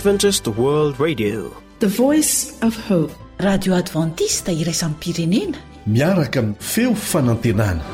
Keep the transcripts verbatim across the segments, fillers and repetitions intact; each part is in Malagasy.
Adventist World Radio, the voice of hope. Radio Adventista iraisam pirenena miaraka amin'ny feo fanantenana.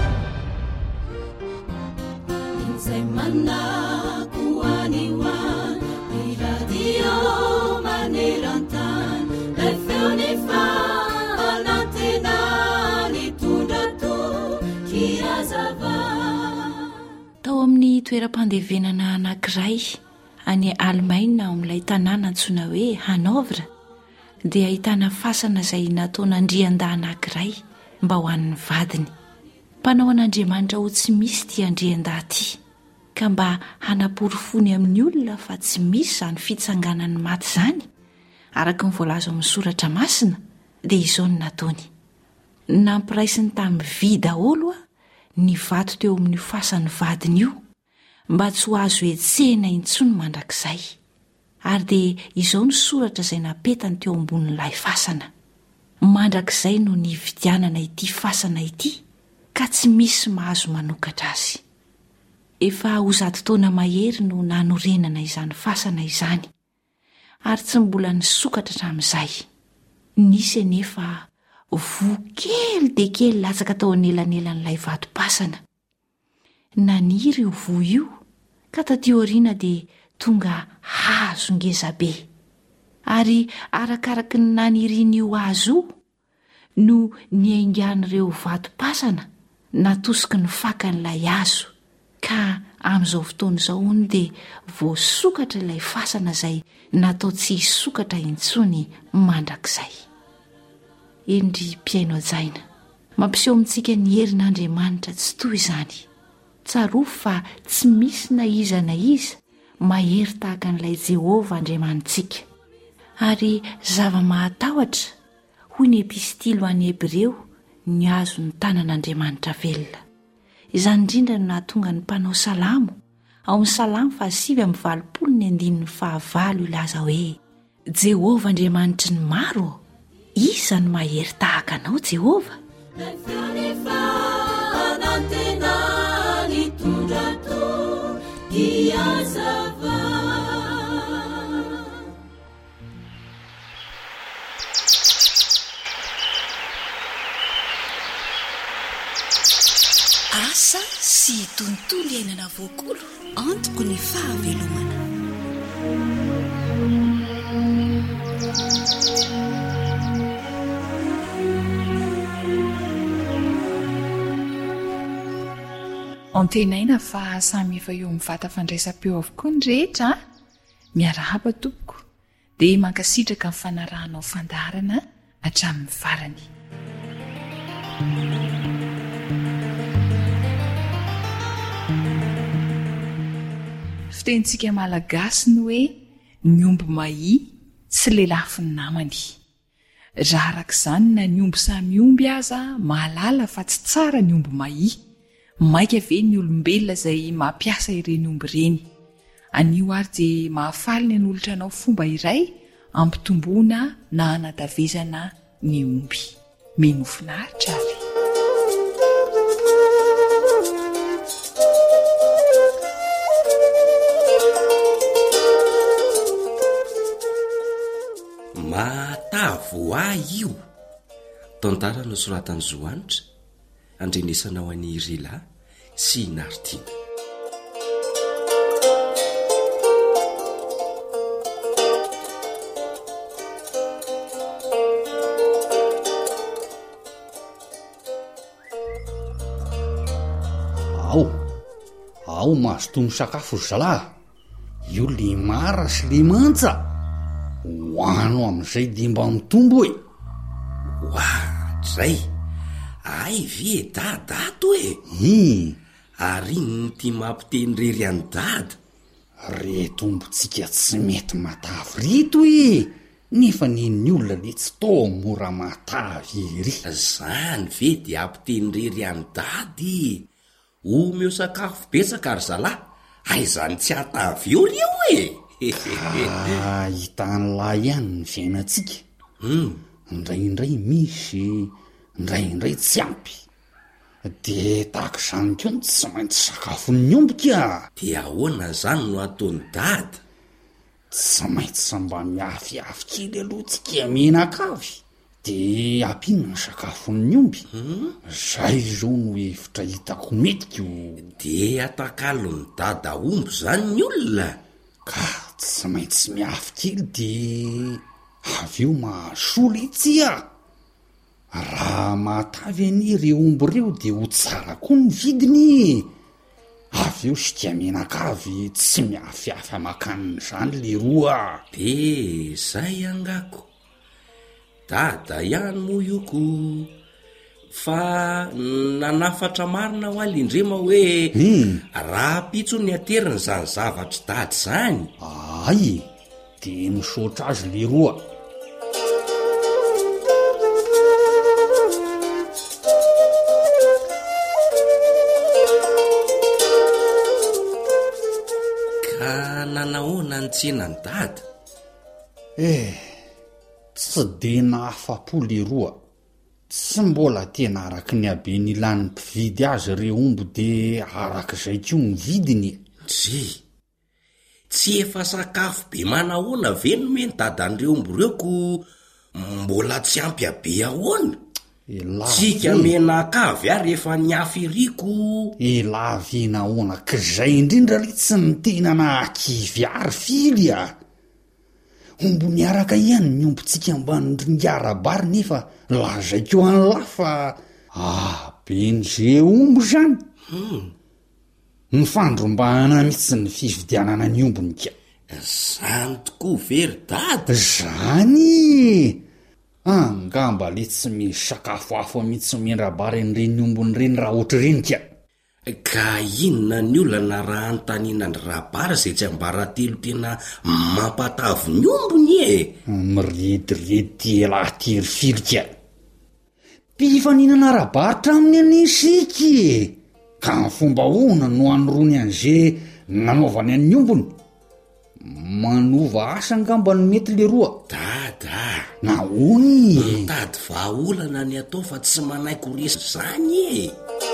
Tao amin'ny toeram-pandevenana anankiray any Alemaina amin'ilay tanàna antsoina hoe Hanovra dia ahitana fasana izay nataon'andrianda anankiray mba ho an'ny vadiny. Mpanao an'Andriamanitra ho tsy misy ity andrianda ity ka mba hanaporofony amin'ny olona fa tsy misy izany fitsanganany maty izany araka ny voalaza amin'ny soratra masina dia izao no nataony. Nampiraisiny tamin'ny vy daholo ny vato teo amin'ny fasan'ny vadiny io mba tsy ho azo etsena intsony mandrakizay. Ary dia izao ny soratra izay napetany teo ambonin'ilay fasana: mandrakizay no nividianana ity fasana ity ka tsy misy mahazo manokatra azy. Efa ho zato taona mahery no nanorenana izany fasana izany ary tsy mbola nisokatra hatramin'izay. Nisy anefa voa kely dia kely latsaka tao anelanelan'ilay vato-pasana. Naniry io voa io ka taty aoriana dia tonga hazo ngezabe. Ary arakaraka ny nanirian'io hazo io no niaingan'ireo vato-pasana natosiky ny fakan'ilay hazo ka amin'izao fotoana izao hono dia voasokatra ilay fasana izay natao tsy hisokatra intsony mandrakizay. Endry mpiaino ajaina, mampiseho amintsika ny herin'Andriamanitra tsy toy izany. Tsaroa fa tsy misy na iza na iza mahery tahaka an'ilay Jehovah Andriamanitsika. Ary zava-mahatahotra hoy ny epistily ho an'ny Hebreo ny azo ny tanan'Andriamanitra velona. Izany indrindra no nahatonga ny mpanao salamo ao amin'ny salamo fahasivy amin'ny valopolo ny andinin'ny fahavalo ilaza hoe: Jehovah Andriamanitry ny maro, iza ny mahery tahaka anao Jehovah? Asa sy tontolo iainana voakolo antoko ny fahavelomana. Antenaina fa samy efa eo amin'ny vata fandraisam-peo avokoa ny rehetra. Miarahaba tompoko dia mankasitraka ny fanarahanao fandarana hatramin'ny farany. Fitentsika malagasy ny hoe ny omby mahi tsy lelafy ny namany. Raha arak'izany na ny omby samy omby aza mahalala fa tsy tsara ny omby mahi. Maika ve ny olombelona izay mampiasa ireny omby ireny. Anio ary dia mahafaly ny anolotra anao fomba iray ampitomboana na hanadavezana ny omby. Meno finaritra ary. Matavo ahy io. Tantara no soratany Zoanitra, andrenesanao an'i Rila sy Nartina. Ao, ao mahazo tono sakafo ry zalahy. Io le mara sy le mantsa. Hoano amin'izay dia mba mitombo e. Ohatray, ay ve dadato e? Hmm. Ary ny ty mampiteny rery any dada. Reto ombontsika tsy mety matavy rito e. Nefa ny olona le tsy tao mora matavy ry. Zany ve dia ampiteny rery any dady. Omeo sakafo betsaka ry zalahy. Aizany tsy atavy eo rio e. Ah, hitan'lahy ihany ny fiainantsika. Hmm. Indraindray misy, indraindray tsy ampy. De tahaka izany koa tsy maintsy sakafon'ny omby ka. Dia ahoana zany no ataony dada? tsy maintsy mba miafiafy kely aloha tsika menakavy de ampinona ny sakafon'ny omby zay zao no hevitra hitako metiko. de atakalo ny dada omby zany ny olona ka tsy maintsy miafy kely de avy eo mahasola itsya. Raha mahatavy any ireo omby ireo de ho tsara koa ny vidiny. Avy eo sika menakavy tsy miafiafy amakaniny zany le roa. de zay angako dada ihany moa ioko fa nanafatra marina ho alindrema hoe raha pitso ny ateriny zany zavatra dady zany. Ay de misaotra azy le roa. ka nanahoana ny tsenany dada? Eh tsy de nahafa-po le roa. Tsy mbola tena araky ny habe ny ilan'ny mpividy azy reo omby de arak'izay ko ny vidiny. Dry tsy efa sakafo be manahoana ve nomeny dadan'ireo omby reo ko mbola tsy ampy habe ahoana? Tsika menakavy ary efa niafiriko. Elavina ahoana k'izay indrindra le tsy ny tena nahakivy ary fily a. Ombo niaraka ihany ny ombontsika mba nringara-bary nefa lazaiko any lafa ah ben'ze ombo zany hmm. ny fandrombahana mihitsy ny fividianana ny ombonika. Zany tokoa very dada? Zany angamba le tsy misy sakafo hafa mihitsy mendrabary an'ireny ombony reny raha ohatra renika. Ka inona ny olana raha antanina ny rabary zay tsy ambaratelo tena mampatavy ny ombony e? Miridiredy elahtery filika. Mpifaninana rabaritra aminy anisiky ka ny fomba hoana no anrony an'ze nanaovany an'ny ombony. Manova asa angamba ny mety le roa. Dada nahoany mitady vahaolana ny atao fa tsy manaiko resy zany e.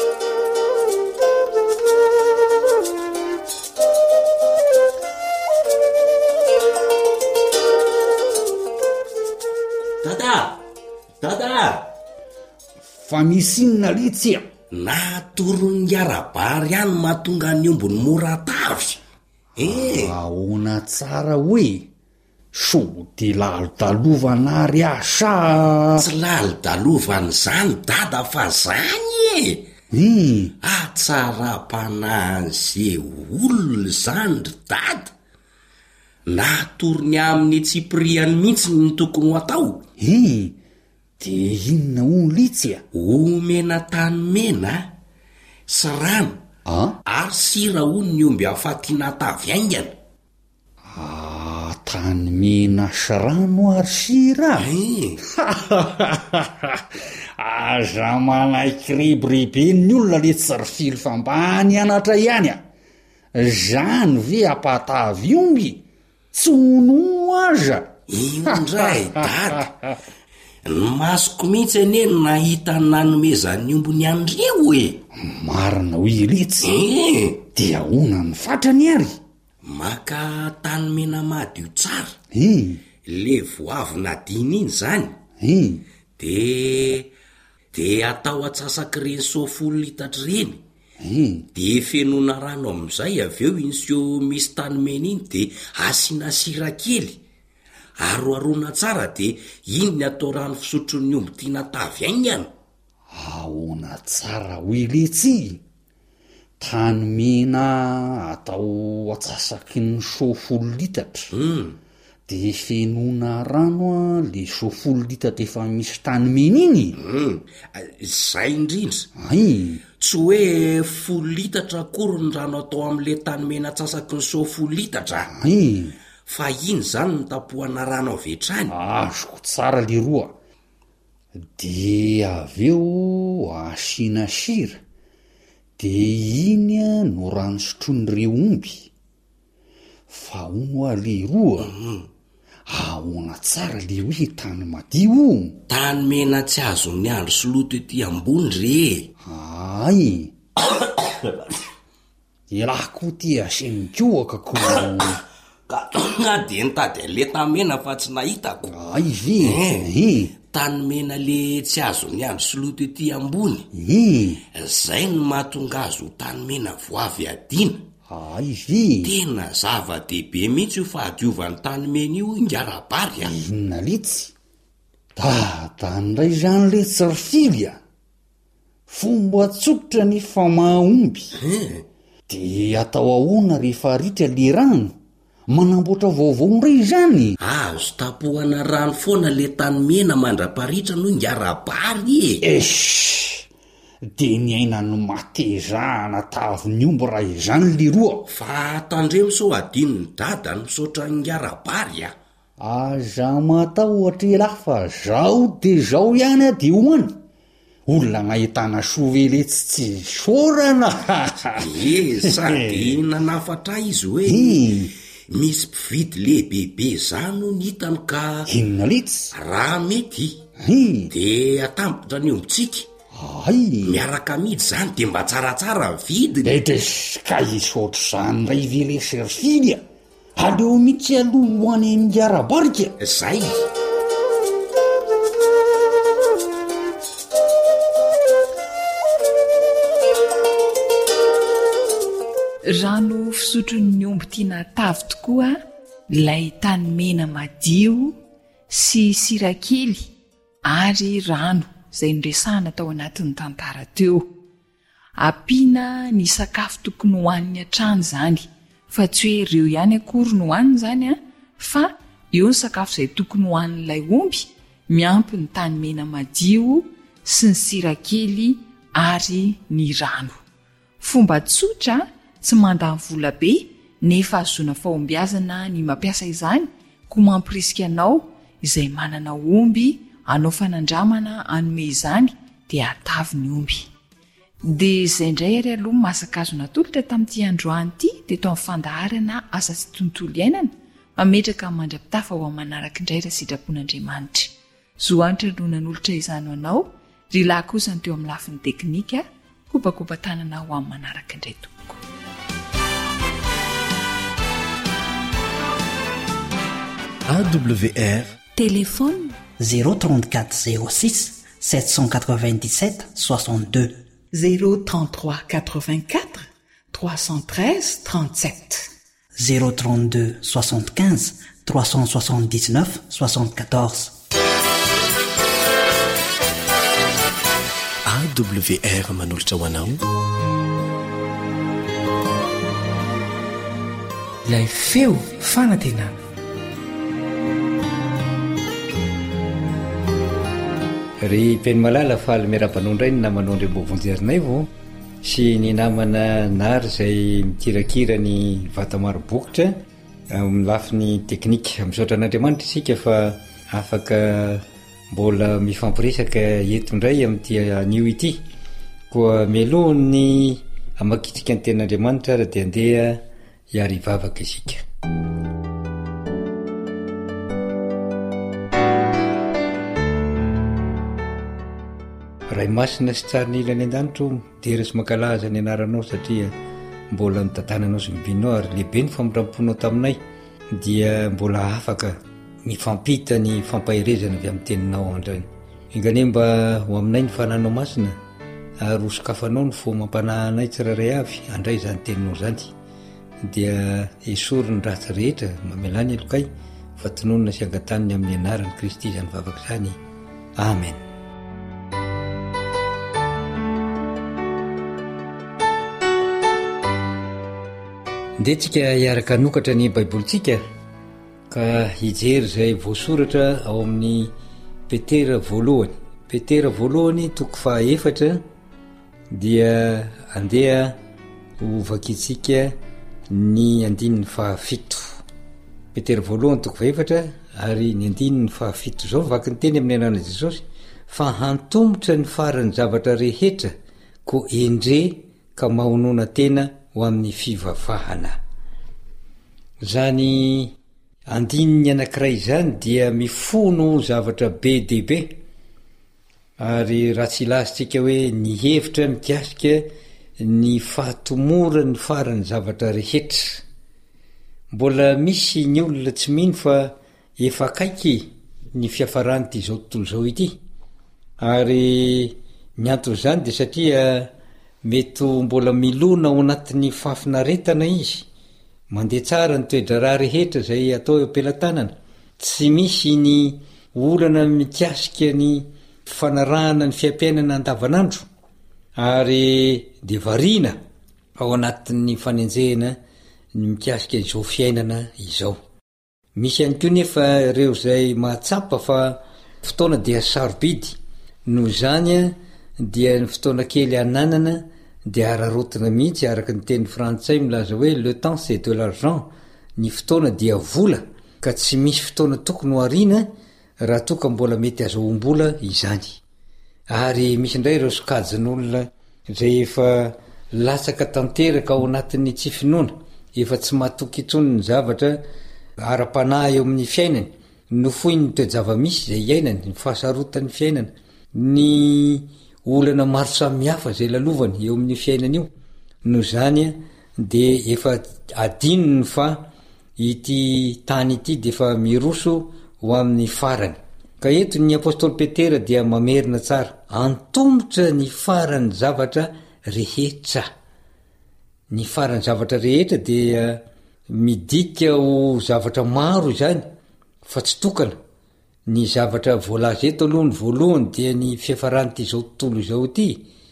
Dada dada fa misy inona letsya? Natoron'ny arabary any mahatonga ny ombony mora tavy. Eh ahoana tsara hoe so de lalitalovana ary asa? Tsy lalitalovana zany dada fa zany e. Hmm. Atsara-panahy ze olona zany ry dada. Natorony amin'ny tsipriany mihitsy ny tokony ho atao. Eh de inona hono litsya? Omena tany mena sy rano ah? ary sira hono ny omby afatiana tavy aingana. Ah, tany mena sy rano ary sira? Eh aza manaiky rebirebe ny olona le tsy ry fily fa mba nianatra ihany a. Zany ve apatavy omby tsy hono aza? Indray dada ny masoko mihitsy anie no nahita ny nanomezan'ny ombony andreo e. Marina hoe letsy. Eh de ahoana ny fatrany ary? Maka tany mena madio tsara. Eh Le voavy nadiny iny zany. Eh de de atao atsasaky reny sofolo litatra reny. Eh De fenona rano am'izay avy eo insio misy tany mena iny de asina sira kely. Aroarona tsara de iny ny atao rano fisotron'ny omby tiana tavy aingana. ahoana tsara hoe letsy. Tany mena atao atsasaky ny sofolo litatra. Hmm. De fenona rano a le sofolo litatra efa misy tany mena iny. Hmm. Zay indrindra. Ay Tsy hoe folo litatra akory ny rano atao am'le tany mena atsasaky ny sofolo litatra. ay Fa iny zany ny tapohana rano avetrany. azoko tsara le roa. De aveo asina sira de iny no rano sotroan'ireo omby. Fa ono a le roa. Ahoana tsara le hoe tany madio? Tany mena tsy azon'ny andro sy loto ety ambony re. Ay elako ty asenikoaka ko ka tonga de nitady an'le tanymena fa tsy nahitako. Ay ve i tanymena le tsy azo ny andro soloto ety ambony i zay no mahatonga azo tanymena voavy adina. ay ve tena zava-dehibe mihitsy io fa hadiovan'ny tanymena io ingarabary a. inona letsy dadandray zany le tsarifily a fomba tsotra ny famahomby de atao ahoana rehefa ritra le rano manamboatra vaovao ndray zany. azo tapohana rano foana le tanymena mandra-paritra no ingarabary e. es de ny aina no matezahana taviny omby raha izany le roa. fa tandremo so adino ny dada no misaotra ingarabary a. aza matao ohatra lahy fa zao de zao ihany a de hoany olona nahitana sovele tsy tsy sorana. e sady nanafatra izy hoe misy mpividy lehibebe zany no ny hitany ka inona letsy raha mety de atampotra ny ombontsika ay miaraka midy zany de mba tsaratsara vidiny. edes ka isotro zany ray vele serfilia aleo mihitsy aloha hoany amin'ngarabarika zay. rano fisotrony omby tiana tavy tokoa lay tanymena madio sy sirakely ary rano izay nresahana tao anatin'ny tantara teo. ampiana ny sakafo tokony hohaniny hatrany zany fa tsy hoe ireo ihany akory no hohaniny zany a fa eo ny sakafo izay tokony hohanin'ilay omby miampy ny tanymena madio sy ny sirakely ary ny rano. fomba tsotra tsy mandany vola be nefa azoana fahombiazana ny mampiasa izany koa mampirisika anao izay manana omby anao fanandramana anome izany dia atavy ny omby. dia izay indray ary aloha masaka azo natolotra tamin'ity androany ity dia tao amin'ny fandaharana asa sy tontolo iainana mametraka ny mandra-pitafa ho amin'ny manaraka indray raha sitrapon'Andriamanitra. zoanitra no nanolotra izany ho anao ry lahy kosa ny teo amin'ny lafin'ny teknika kopakopa tanana ho amin'ny manaraka indray tompoko. A W R téléphone zéro trente-quatre zéro six sept cent quatre-vingt-dix-sept soixante-deux zéro trente-trois quatre-vingt-quatre trois cent treize trente-sept zéro trente-deux soixante-quinze trois cent soixante-dix-neuf soixante-quatorze. A W R manolotra ho anao ilay feo fanantenana. ry peny malala fa aly miarabanondray ny namanao ndrembovonjerinay vo sy ny namana nary izay mikirakira ny vatamaro bokotra amin'ny lafiny teknika. misaotra an'Andriamanitra isika fa afaka mbola mifampiresaka etondray amin'ity anio ity koa mialoha ny amakitsika ny ten'Andriamanitra ra dia andeha hiary hivavaka isika. raha masina sy tsara ny ilany an-danitro dera sy mankalaza ny anaranao satria mbola nytantananao sy mibinao ary lehibe ny famindraponao taminay dia mbola afaka mifampita ny fampahirezana avy amin'ny teninao andrany. ingane mba ho aminay ny fananao masina ary hosokafanao ny fo mampanahanay tsiraray avy andray izany teninao zany dia esory ny ratsy rehetra mamelany alokay fa tononona sy angataniny amin'ny anarany Kristy izany vavaka izany. amen. ndentsika hiaraka nokatra ny baibolitsika ka hijery izay voasoratra ao amin'ny petera voalohany petera voalohany toko faha efatra dia andeha hovakitsika ny andininy fahafito. petera voalohany toko faha efatra ary ny andininy fahafito zao vaky ny teny amin'ny anana Jesosy fa hantombotra ny farany zavatra rehetra ko endre ka mahonona tena ho amin'ny fivavahana. zany andininy anankiray zany dia mifono zavatra be dehibe ary raha tsy ilazitsika hoe ny hevitra mikasika ny fahatomora ny farany zavatra rehetra mbola misy ny olona tsy mino fa efa kaiky ny fiafarany ty zao tontolo zao ity, ary ny anton'izany de satria mety mbola milona ao anatin'ny fahafinaretana izy, mandeha tsara ny toedraraha rehetra zay atao eo am-pelantanana, tsy misy ny olana mikasika ny fanarahana ny fiampiainana andavanandro, ary de variana ao anatin'ny fanenjehana ny mikasika izao fiainana izao. Misy ihany koa nefa reo zay mahatsapa fa fotoana dia sarobidy, no zany a dia ny fotoana kely ananana dia ararotina mihitsy, araka ny teny frantsay milaza hoe le temps c'est de l'argent, ny fotoana dia vola ka tsy misy fotoana tokony ho ariana raha toka mbola mety azahoam-bola izany. Ary misy indray ireo sokajin'olona zay efa latsaka tanteraka ao anatin'ny tsy finoana, efa tsy mahatoky itsony ny zavatra ara-panahy eo amin'ny fiainany, nofoy ny toe-java-misy zay iainany, ny fahasarotan'ny fiainana, ny olana maro samihafa zay lalovany eo amin'ny fiainana io, no zany a de efa adinony fa ity tany ity de efa miroso ho amin'ny farany. Ka eto ny apôstôly Petera dia mamerina tsara, antomotra ny farany zavatra rehetra. Ny farany zavatra rehetra dia midika ho zavatra maro izany, fa tsy tokana. Ny zavatra voalaza eto aloha ny voalohany dia ny fiafaran'ity zao tontolo izao ity,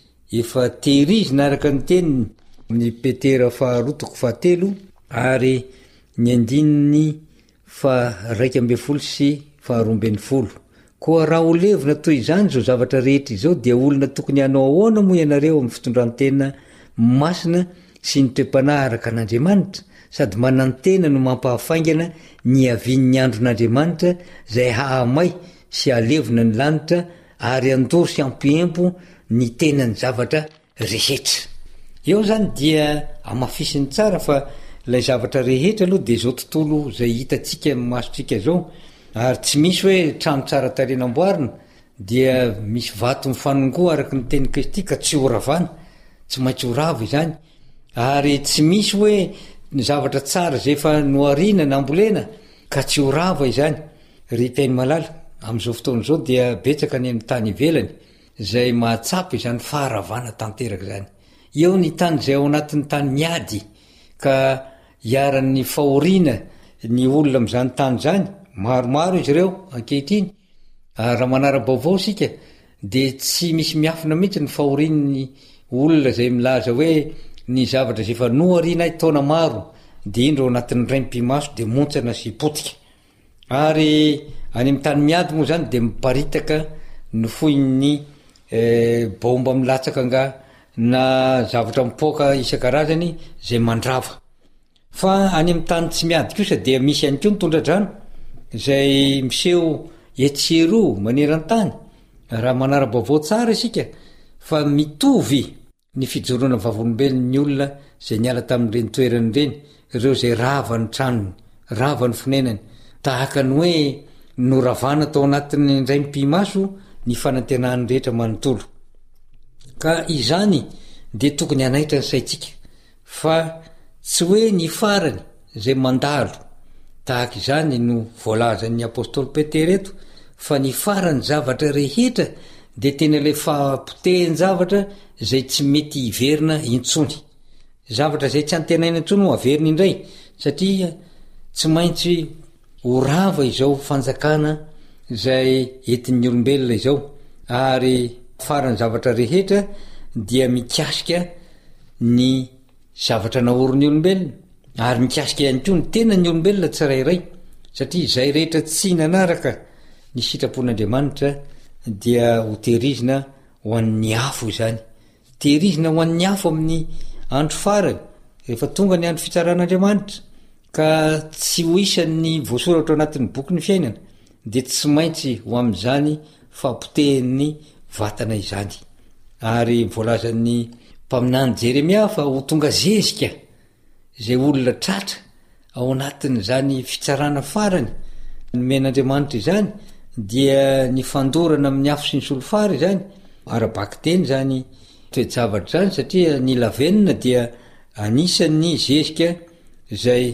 efa tehirizina araka ny teniny ny Petera faharotoko fahatelo, ary ny andininy fa raika ambe folo sy faharoambeny folo. Koa raha ho levina toy izany zao zavatra rehetra izao dia olona tokony hanao ahoana moa ianareo amin'ny fitondrantena masina sy ny toe-panahy araka an'Andriamanitra, sady manantena no mampahafaingana ny avin'ny andron'Andriamanitra zay hahamay sy alevina ny lanitra, ary andoro sy ampiempo ny tenany zavatra rehetra. Eo zany dia amafisiny tsara fa lay zavatra rehetra aloha de zao tontolo zay hitatsika masotsika zao, ary tsy misy hoe trano tsara tarenamboarina dia misy vato mifanongoa araka ny teny Kristy ka tsy horavana, tsy maintsy horava izany, ary tsy misy hoe ny zavatra tsara zay efa noariana nambolena ka tsy horava izany. Ry mpiainy malala am'izao fotoana zao dia betsaka ny amin'ny tany ivelany zay mahatsapa izany faharavana tanteraka zany. Eo ny tany zay ao anatin'ny tany miady ka hiaran'ny fahoriana ny olona am'izany tany zany, maromaro izy ireo ankehitriny. Raha manara-baovao sika de tsy misy miafina mihitsy ny fahorian'ny olona zay milaza hoe ny zavatra zay efa noariana ay taona maro de indro ao anatin'ny raim-pimaso de montsana sy potika. Ary any amin'ny tany miady moa zany de miparitaka nofoin'ny eh, baomba milatsaka nga na zavatra mipoaka isan-karazany zay mandrava. Fa any amin'ny tany tsy miady kosa dia misy ihany koa ny tondra-drano zay miseho etsero maneran-tany. Raha manara-baovao tsara isika fa mitovy ny fijoroana vavolombelon'ny olona zay niala tamin'ireny toerany reny, ireo zay rava ny tranony, rava ny fonenany, tahaka ny hoe noravana tao anatin'ny raim-pimaso ny fanantenany rehetra manontolo. Ka izany de tokony hanaitra ny saitsika fa tsy hoe ny farany zay mandalo, tahaka izany no voalazan'ny apôstôly Petera eto, fa ny farany zavatra rehetra de tena le fampotehany-javatra zay tsy mety hiverina intsony. Zavatra zay tsy antenaina intsony ho averina indray, satria tsy maintsy horava izao fanjakana zay entin'ny olombelona izao, ary farany zavatra rehetra dia mikasika ny zavatra naorin'ny olombelona, ary mikasika ihany koa ny tenany olombelona tsirairay, satria izay rehetra tsy nanaraka ny sitrapon'Andriamanitra dia ho tehirizina ho an'ny afo izany. Tehirizina ho an'ny afo amin'ny andro farany rehefa tonga ny andro fitsaran'Andriamanitra, ka tsy ho isan'ny voasoratra anatin'ny boky ny fiainana, de tsy maintsy ho amin'izany fampotehin'ny vatana izany. Ary voalazan'ny mpaminany Jeremia fa ho tonga zezika zay olona tratra ao anatin'izany fitsarana farany nomen'Andriamanitra izany, dia ny fandorana amin'ny afo sy ny solofary izany, arabaky teny zany toe-javatra zany, satria ny lavenina dia anisan'ny zezika zay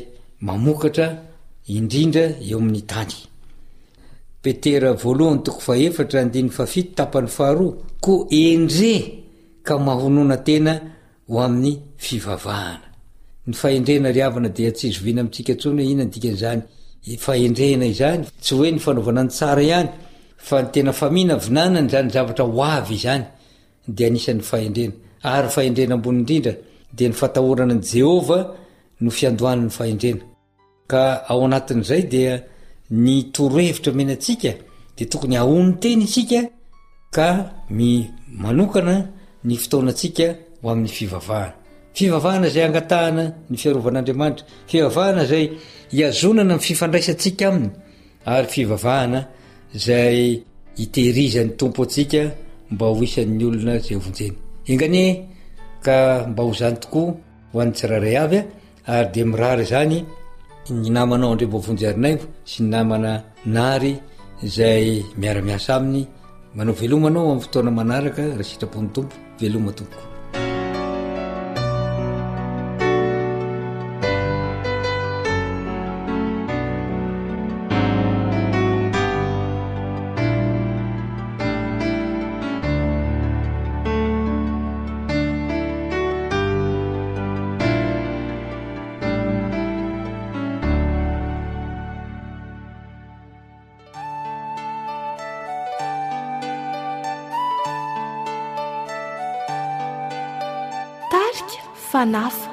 mamokatra indrindra eo amin'ny tany. Petera voalohany toko faefatra andiny fafito tapany faharoa ko endre ka mahonona tena ho amin'ny fivavahana. Ny fahendrena riavana dia tsy zoviana amintsika tsony hoe inona dikan'izany fahendrena izany, tsy hoe ny fanaovana ny tsara ihany fa ny tena famina vinanany zany zavatra ho avy izany dia anisan'ny fahendrena. Ary fahendrena ambony indrindra dia ny fatahorana ny Jehova no fiandohan'ny fahendrena. Ka ao anatin'izay dia ny torohevitra menantsika dia tokony ahony teny isika ka mi manokana ny fotoanantsika ho amin'ny fivavahana. Fivavahana zay angatahana ny fiarovan'Andriamanitra, fivavahana zay iazonana ny fifandraisantsika aminy, ary fivavahana zay itehirizan'ny tompo atsika mba ho isan'ny olona zay vonjeny. Engane ka mba ho zany tokoa ho an'ny tsiraray avy ary dia mirary zany ny namanao André Mbovonjy-Arinaivo sy ny namana Nary zay miara-miasa aminy. Manao velomanao amin'ny fotoana manaraka raha sitrapon'ny tompo. Veloma tompoko. Fanafa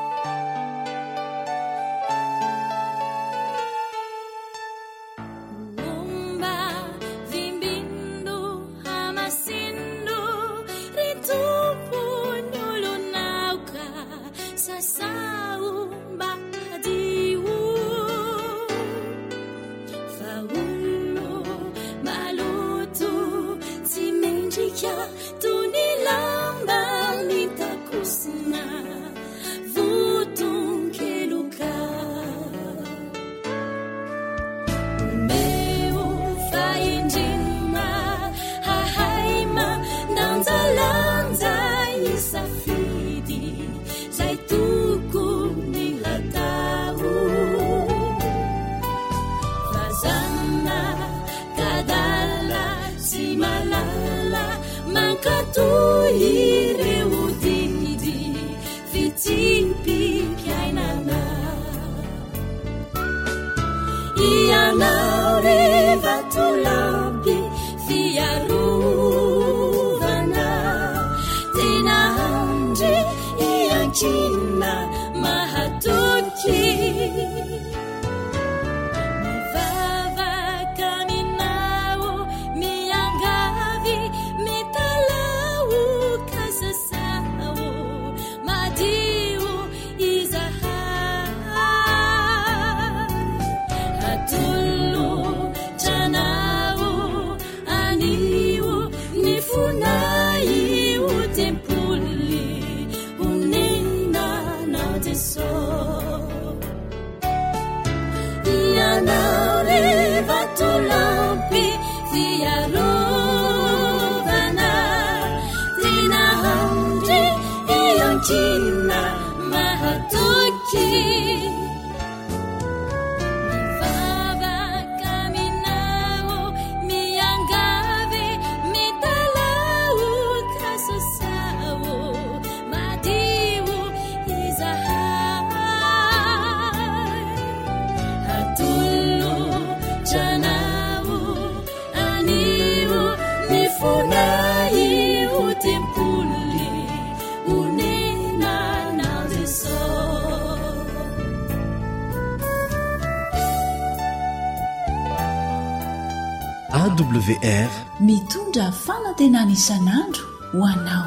A W R mitondra fanantenana isan'andro ho anao.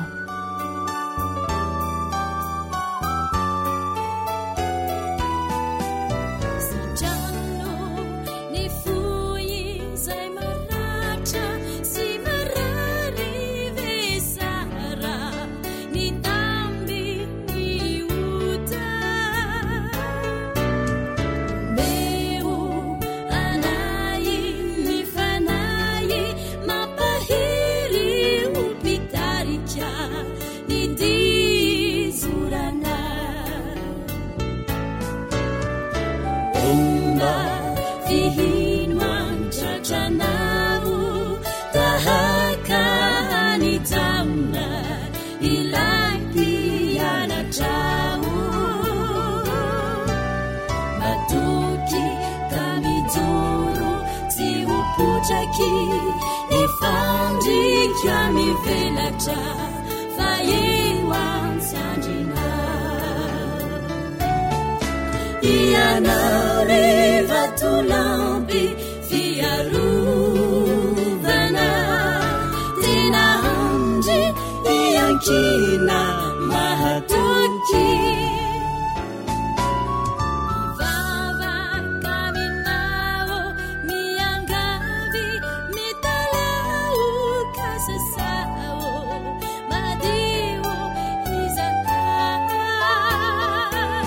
Yeah. tihinmantratranaho tahaka hanitamna ilay pianatrao matoky kamijoro tsy hopotraky nifandrika mivelatra fa eo antsandrina ianao reva tolampy fiarovana tena andry iankina mahatoky vavakamina miangavy mitalao kasasao madio izahay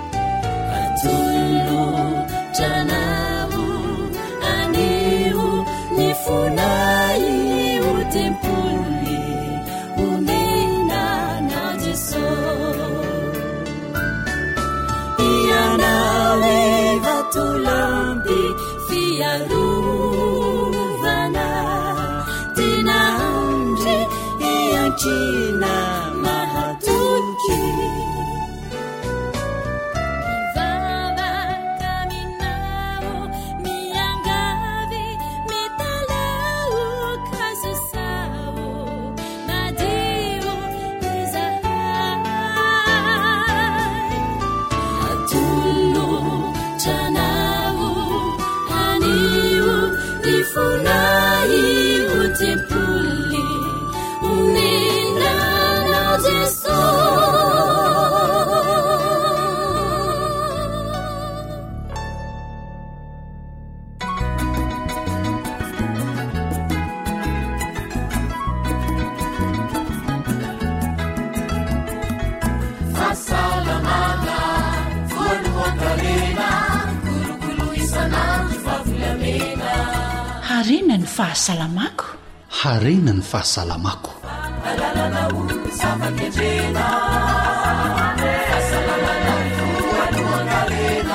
atolo tranao anio ny fonay o tempoli omenana jeso ianao evatolampy fiarovana tena andry iankina mahatoky vavakaminao miangavy mitalao kasasao madio izahay atolo tranao anio ny fonay o tempoli omenana jeso fahasalamana voalohankarena kolokolo isanandro favolamena harena ny fahasalamako harena ny fahasalamako alalana olo zava-kendrena fahasalamana voalohankarena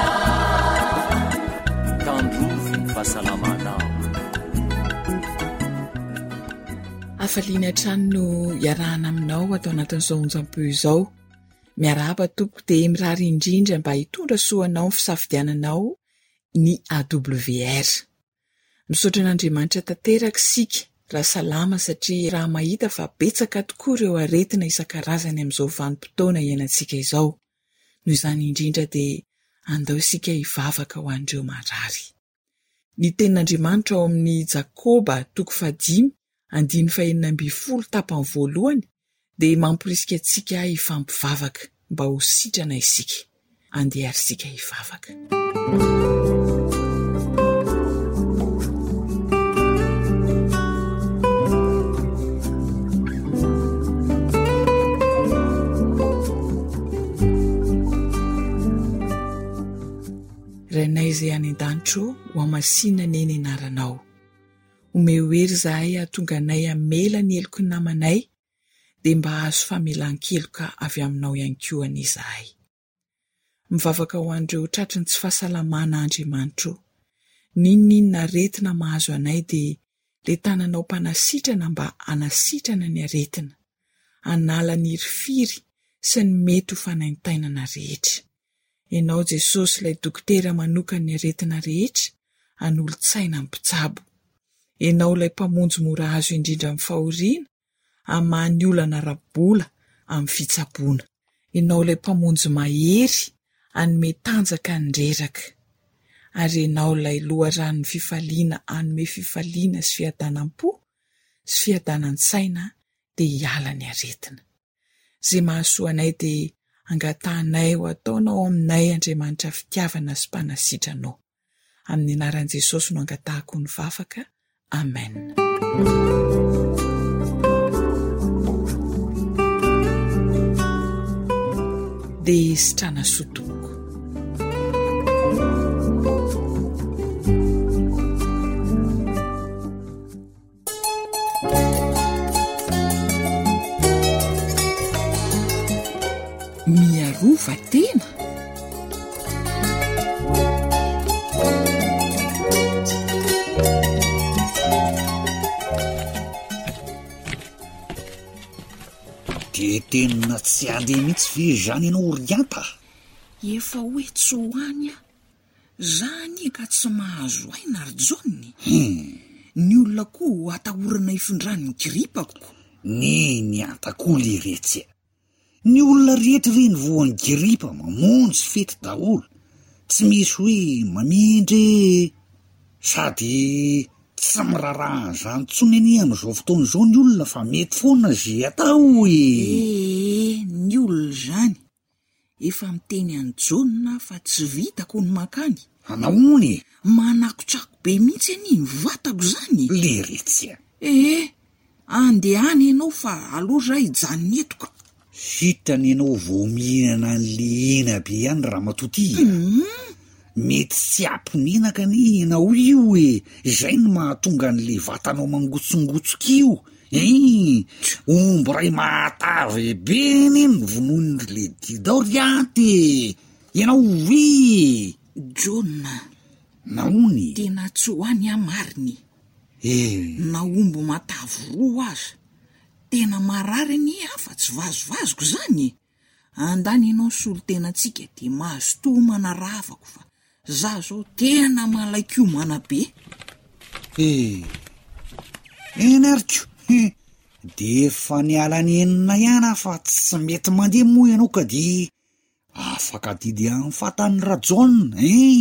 tandrovy ny fahasalamanao afaliana trano no iarahana aminao atao anatin'izao onjam-peo izao miarahaba tompoko dia mirary indrindra mba hitondra soanao ny fisafidiananao ny A W R misaotra an'Andriamanitra tanteraka sika raha salama satria raha mahita fa betsaka tokoa ireo aretina isan-karazany amin'izao vanim-potoana iainantsika izao noho izany indrindra dia andao isika hivavaka ho an'ireo marary ny tenin'Andriamanitra ao amin'ny Jakoba toko fahadimy andiny fahenina amby folo tapany voalohany dia mamporisika antsika hifampivavaka mba ho sitrana isika andeha ary isika hivavaka rainay izay any an-danitro ho amasinina neny anaranao omeo hery zahay ahatonga anay amela ny eloko ny namanay dia mba hahazo famelan-keloka avy aminao ihany koa any izahay mivavaka ho an'ireo tratry ny tsy fahasalamana Andriamanitro ninninona aretina mahazo anay dia le tananao mpanasitrana mba anasitrana ny aretina anala ny rifiry sy ny mety ho fanaintainana rehetra ianao Jesosy ilay dokotera manoka ny aretina rehetra anolo-tsaina mpitsabo ianao ilay mpamonjy mora azo indrindra amin'ny fahoriana amany olana rabola amin'ny fitsaboana ianao ilay mpamonjy mahery anome tanjaka ny reraka ary ianao ilay loharan'ny fifaliana anome fifaliana sy fiadanam-po sy fiadanan-tsaina dia hiala ny aretina izay mahasoa anay dia angatahnay ho ataonao aminay Andriamanitra fitiavana sy mpanasitranao amin'ny anaran'i Jesosy no angatahako ny vavaka amen dia sitrana sotoko miarova tena de tena tsy andeha mihitsy ve zany ianao riata efa hoe tsy hoany a zany ka tsy mahazo aina ry jony ny olona koa atahorana ifindrany gripako ny ny atakoa le retsy ny olona rehetra reny voan'ny gripa mamonjy fety daholo tsy misy hoe mamindry sady tsy miraraha zany tsony any am'izao fotoana izao ny olona fa mety foana zay atao e ny olona zany efa miteny any jona fa tsy vitako ny makany anaony manakotrako be mihitsy any mivatako zany le retsy ee andehany ianao fa aloha zay ijanony etoka sitany ianao vao mihinana an'le ena be ihany raha matoty mety tsy ampimenaka ny ianao io e izay no mahatonga an'le vatanao mangotsongotsoka io e ombo ray mahatavy be neny vonoiny le didao riaty ianao hoe jona naony tena tsy hoany amariny e na ombo matavy roa aza tena marary ny afa tsy vazovazoko zany andany ianao solo tena tsika de mahazo tomana ravako fa za zao tena malaiko mana be e enariko de efa ny alany enina ihany fa tsy mety mandeha moa ianao ka di afaka didy amin'ny fatany rajona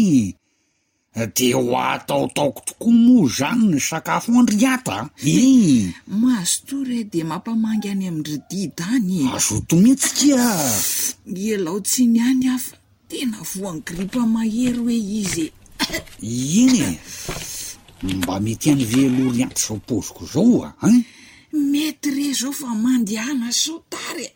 e de ho ataotaoko tokoa moa zany ny sakafo andriata e mahazo tory de mampamangy any amindrididany azoto mihitsika elao tsy ny any afa tena voan'ny gripa mahery hoe izy iny e mba mety any velory anty zao poziko zao a hein mety re zao fa mandehana sao tary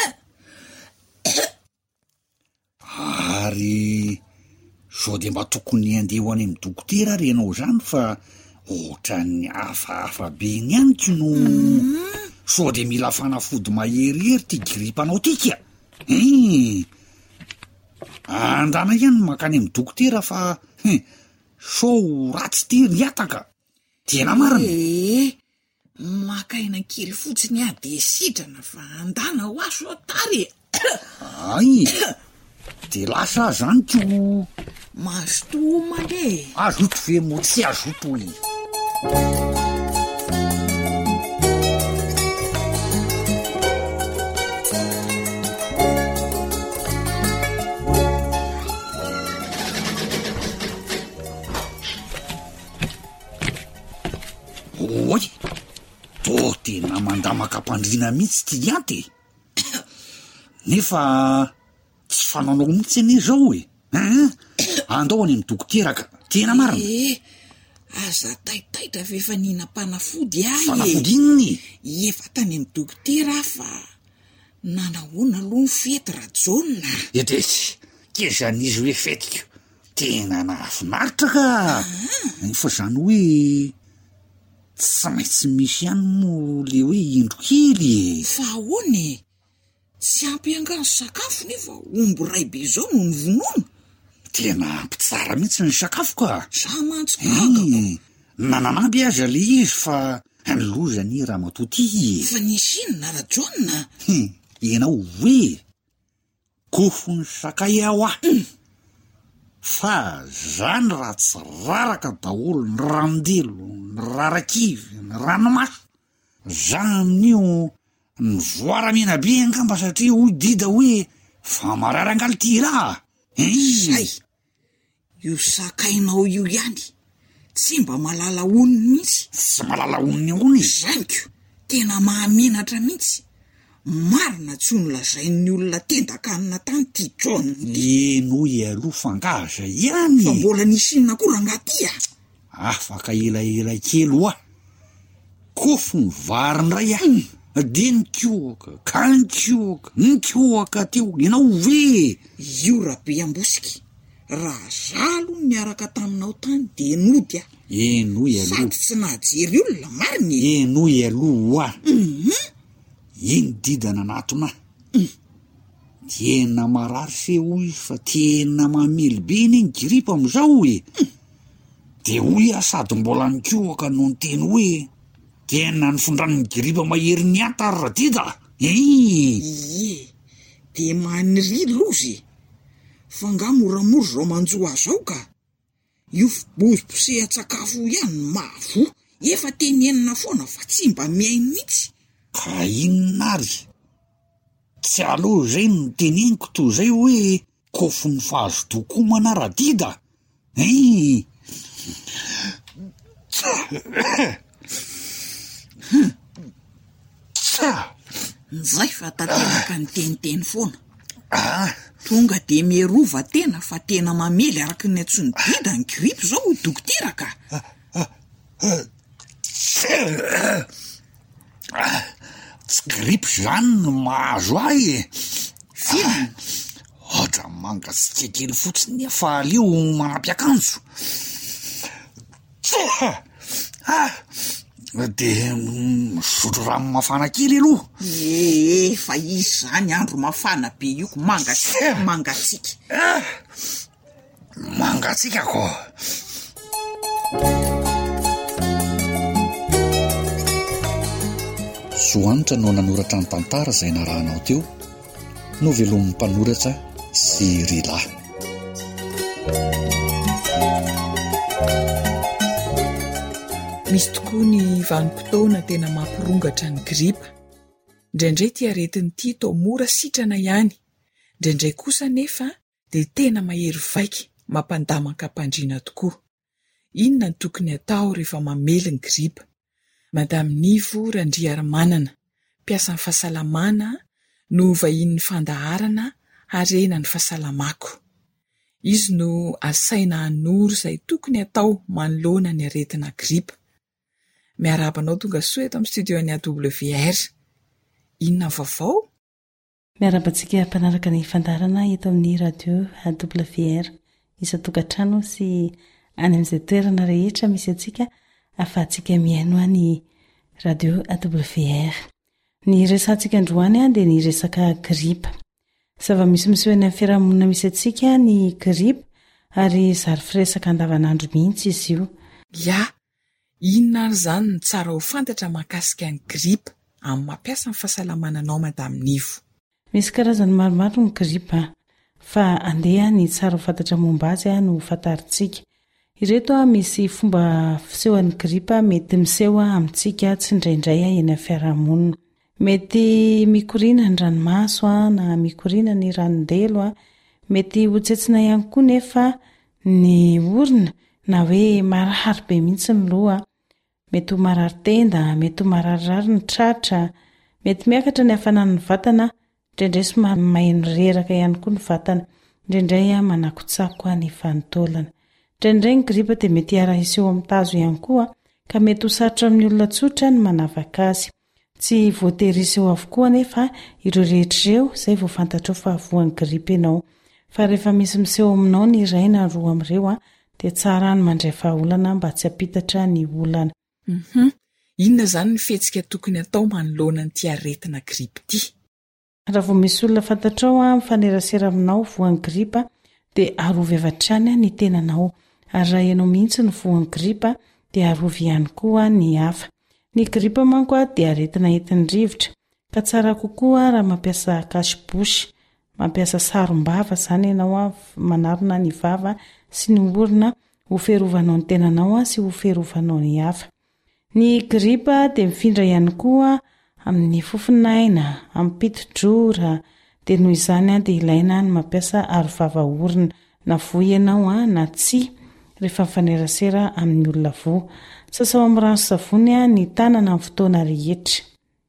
ary sao de mba tokony andeha ho any amin'ny dokotera ary ianao zany fa ohatran'ny hafahafa be ny anyko no sao de mila fanafody maherihery ty gripanao tika e andana ihany makany amin'ny dokotera fa sao ratsy ty riataka tena marina e makaina kely fotsiny a de sitrana fa andana ho aso tary ay de lasa zany ko mazoto male azoto ve mo tsy azoto i oy to tena mandamakam-pandrina mihitsy ty ianty nefa tsy fananao mihitsy ane zao e andao any amin'ny dokoteraka tena marina e aza taitaitra vefa nina-panafody ahy fanafody inony efa tany amin'ny dokotera fa nanahoana aloha ny fety rajona edesy kezan'izy hoe fetiko tena nahafinaritra ka fa zany hoe tsy maintsy misy ihany mo le hoe indro kely fa ahoany tsy ampiangano sakafo nefa ombo ray be zao no ny vonoana tena ampitsara mihitsy ny sakafo ka za mantsikaga nananampy aza le izy fa nylozany raha matoty fa nisinona rajona ianao hoe kofo ny sakay aho ah fa zany raha tsy raraka daholo ny randelo ny rarakivy ny ranomaso zanyn'io ny voaramena be angamba satria hoy dida hoe fa marary angaly ty raha zay io sakainao io ihany tsy mba malala oniny mihitsy tsy malala oniny ony zaniko tena mahamenatra mihitsy marina tsy ho nolazain'ny olona tendakanina tany ty jona eno ialoha fangaza ihany fa mbola nisinina koa rangatya afaka elaela kely oa kofo ny varindray ah de ny kioaka ka ny kioaka ny kioaka teo ianao ve io raha be ambosika raha zalo miaraka taminao tany de nody a eno ialoha sady tsy nahajery olona mariny eno ialoha oa iny didana anatona tena marary fe hoy fa tena mamely be iny iny gripa am'izao e de hoy a sady mbola nykioaka no ny teny hoe tena ny fondrany ny gripa mahery ny anta ary radida ie de maniry lozy fa nga moramora zao manjoa azao ka io bozim-posehn-tsakafo ihany mavo efa tenenina foana fa tsy mba miainy mihitsy ka inonary tsy aloha zay no teneniko toy zay hoe kofony fahazo-dokoa manaradida e nizay fa tatenaka ny teniteny foana tonga de mierova tena fa tena mamely araky ny atsony dida ny gripe zao dokotera ka tsy gripe zany no mahazo ahy e fiana ohatra mangatsiakely fotsiny efa aleo manampy akanjo de misotro rano mafana kely aloha e fa izy zany andro mafana be ioko mangatsika mangatsika mangatsika ko Soanitra no nanoratra ny tantara izay narahanao teo no velomin'ny mpanoratra sy Rila. Misy tokoa ny vanim-potoana tena mampirongatra ny gripa. Indraindray tia aretiny ity toa mora sitrana ihany. Indraindray kosa nefa dia tena mahery vaika mampandama-kampandriana tokoa. Inona ny tokony atao rehefa mamely ny gripa? Madame Nivo Randriaramanana, mpiasa ny fahasalamana no vahin'ny fandaharana harena ny fahasalamako. Izy no asaina hanoro izay tokony atao manoloana ny aretina gripa. Miarabanao tonga soa eto amin'ny studio any A W R. Inona vaovao? Miarabantsika mpanaraka ny fandaharana eto amin'ny radio A W R. Isa-tokantrano sy any amin'izay toerana rehetra misy antsika afahantsika miaino any radio A W R. Ny resantsika androany dia ny resaka gripa. Zava-misy miseho any amin'ny fiarahamonina misy antsika ny gripa ary zary firesaka andavanandro mihitsy izy io. Ya, inona ary zany ny tsara ho fantatra mahakasika ny gripa amin'ny mampiasa ny fahasalamananao Madame Nivo? Misy karazany maromaro ny gripa fa andeha ny tsara ho fantatra momba azy no fantaritsika. Ireto misy fomba fisehoan'ny gripa mety miseho amintsika tsy indraindray eny amin'ny fiarahamonina. Mety mikorina ny ranomaso na mikorina ny ranondelo, mety hotsetsina ihany koa nefa ny orona na hoe marary be mihitsy ny loha, mety ho marary tenda, mety ho mararirary ny tratra, mety miakatra ny hafanan'ny vatana, indraindray somary maheno reraka ihany koa ny vatana, indraindray manakotsako ny vanitaolana. Indraindray ny gripa dia mety arahiseho amin'ny tazo ihany koa ka mety ho sarotra amin'ny olona tsotra ny manavaka azy. Tsy voatery iseho avokoa nefa ireo rehetr'ireo izay vao fantatrao fa voan'ny gripa ianao. Fa rehefa misy miseho aminao ny iray na roa amin'ireo dia tsara ny mandray vahaolana mba tsy hampitatra ny olana. Mhm. Inona zany ny fihetsika tokony atao manoloana n'ity aretina gripa ity? Raha vao misy olona fantatrao mifanerasera aminao voan'ny gripa dia arovy avy hatrany ny tenanao. Ary raha ianao mihitsy ny voan'ny gripa dia arovy ihany koa ny hafa. Ny gripa manko dia aretina entin'ny rivotra ka tsara kokoa raha mampiasa kasibosy, mampiasa sarom-bava zany ianao manarona ny vava sy ny orona ho fiarovanao ny tenanao sy ho fiarovanao ny hafa. Ny gripa dia mifindra ihany koa amin'ny fofinaina, amin'ny piti-drora, dia noho izany dia ilaina ny mampiasa arovava orona na voy ianao na tsy rehefa mifanerasera amin'ny olona voa. Sasao amin'ny rano sy savony ny tanana amin'ny fotoana rehetra.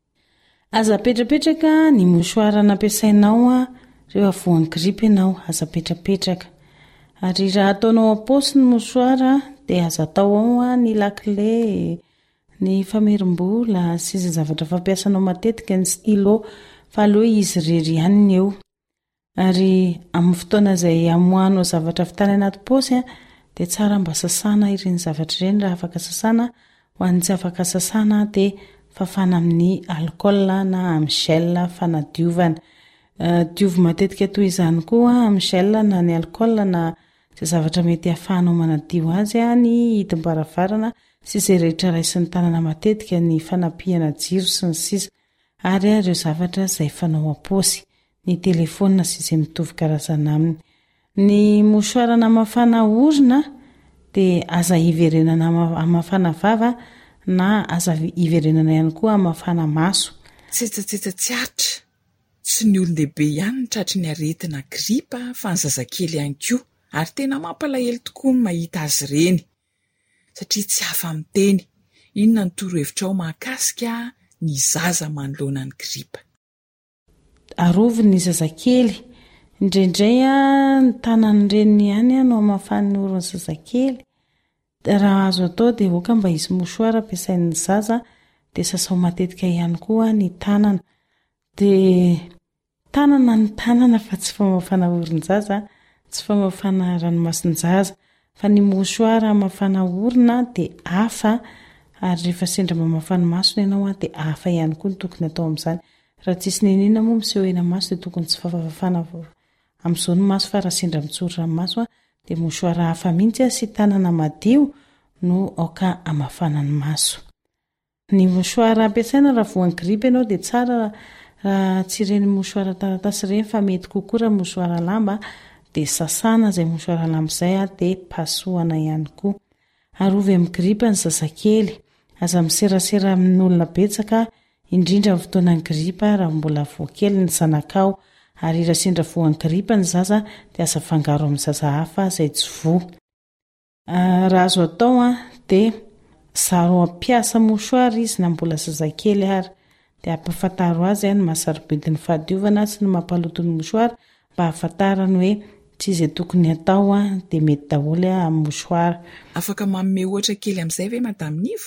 Aza petrapetraka ny mosoara nampiasainao rehefa voan'ny gripa ianao, aza petrapetraka. Ary raha ataonao am-paosy ny mosoara dia aza atao ao ny lakile, ny famerim-bola sy izay zavatra fampiasanao matetika ny stylo fa aleo izy irery ihany ny eo. Ary amin'ny fotoana izay amohanao zavatra vitany anaty paosy dia tsara mba sasana ireny zavatra ireny raha afaka sasana. Ho an'ny tsy afaka sasana dia fafana amin'ny alcool na amin'ny gel fanadiovana. Diovy matetika toy izany koa amin'ny gel na ny alcool na izay zavatra mety hafahanao manadio azy ny hidim-baravarana sy izay rehetra raisy ny tanana matetika ny fanapihana jiro sy ny sisa. ary ireo zavatra izay fanao am-paosy ny telefona sy izay mitovy karazana aminy. Ny mosoarana mafana orona dia aza hiverenana amafana vava na aza hiverenana ihany koa amafana maso. Tsetsatsetsy tsy aritra tsy ny olon-dehibe ihany ny tratry ny aretina gripa fa ny zazakely ihany koa, ary tena mampalahelo tokoa ny mahita azy ireny satria tsy hafa miteny. Inona ny torohevitra ao mahakasika ny zaza manoloana ny gripa? Arovy ny zazakely indraindray ny tanany reny ihany no amafan'ny oron'ny zazakely. Raha azo atao dia oka mba hisy mosoara ampiasain'ny zaza dia sasao matetika ihany koa ny tanana. Dia tanana ny tanana fa tsy famafana oron-jaza, tsy famafana ranomasin-jaza, fa ny mosoara amafana orona dia hafa, ary rehefa sendra mamafana maso ianao dia hafa ihany koa ny tokony atao amin'izany. Raha tsisy nenina moa miseho ena maso dia tokony tsy fafafana amin'izao ny maso, fa raha sendra mitsoritra amin'ny maso dia mosoara hafa mihitsy sy tanana madio no aoka amafana ny maso. Ny mosoara ampiasaina raha voan'ny gripa ianao dia tsara raha tsy ireny mosoara taratasy ireny fa mety kokoa raha mosoara lamba dia sasana izay mosoara lamba izay dia pasohana ihany koa. Arovy amin'ny gripa ny zazakely, aza miserasera amin'olona betsaka indrindra amin'ny fotoanan'ny gripa raha mbola voakely ny zanakao, ary raha sendra voan'ny gripa ny zaza dia aza fangaro amin'ny zaza hafa izay tsy voa. Raha azo atao dia zaro ampiasa mosoara izy na mbola zazakely ary, dia ampafantaro azy ny mahasarobidin'ny fahadiovana sy ny mampaloton'ny mosoara mba hahafantarany hoe tsy izay tokony atao dia mety daholo amin'ny mosoara. Afaka manome ohatra kely amin'izay ve Madame Nivo?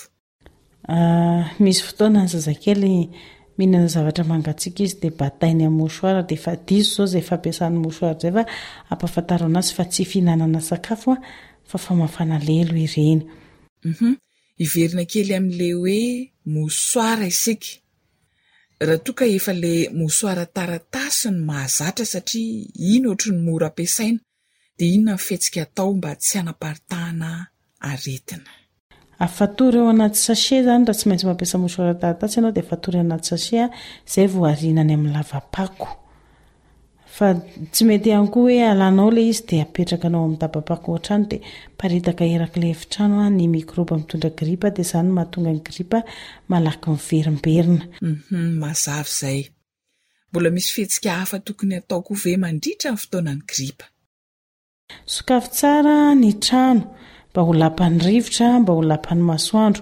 Misy fotoana ny zazakely mihinana zavatra mangatsiaka izy dia batainy amin'ny mosoara dia efa diso izao izay fampiasan'ny mosoara izay, fa ampafantaro anazy fa tsy fihinanana sakafo fa famafana lelo ireny. Mhm. Iverina kely amin'ilay hoe mosoara isika. Raha toa ka efa ilay mosoara taratasy ny mahazatra satria iny ohatry ny mora ampiasaina, dia inona ny fihetsika atao mba tsy hanaparitahana aretina? Afatory ao anaty sachet zany raha tsy maintsy mampiasa mosoara taratasy ianao dia afatory anaty sachet izay voarinany amin'ny lavapako. Fa tsy mety ihany koa hoe alanao ilay izy dia apetrakanao amin'ny dabapako ao an-trano dia paritaka erak'ilay efitrano ny mikroba mitondra gripa, dia izany mahatonga ny gripa malaky miverimberina. Mhm, mazava izay. Mbola misy fihetsika hafa tokony atao koa ve mandritra ny fotoanan'ny gripa? Sokafy tsara ny trano mba ho lapan'ny rivotra, mba ho lapan'ny masoandro.